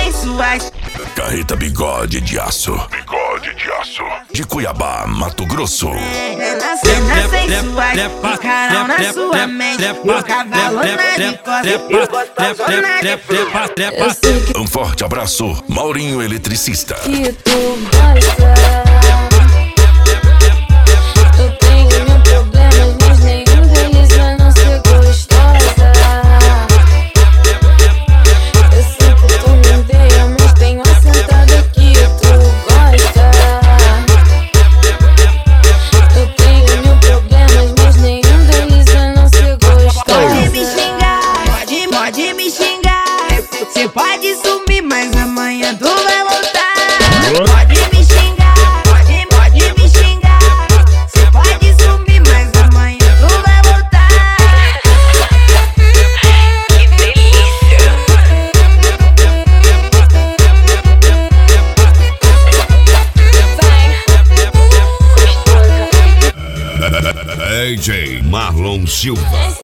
sensuais. Carreta Bigode de Aço. Bigode de Aço. De Cuiabá, Mato Grosso. Cenas sensuais, ficarão na sua mente. O cavalo na costa. Um forte abraço, Maurinho Eletricista. Que tu gosta. Eu tenho mil problemas, mas nenhum deles vai não ser gostosa. Eu sei que tu me odeia, mas tenho assentado que tu gosta. Eu tenho mil problemas, mas nenhum deles vai não ser gostosa. Pode me xingar, pode me xingar. Cê pode sumir, mas amanhã tu vai voltar. Pode me xingar, pode me xingar. Cê pode sumir, mas amanhã tu vai voltar. Que delícia! Vai, gostosa. DJ Marlon Silva.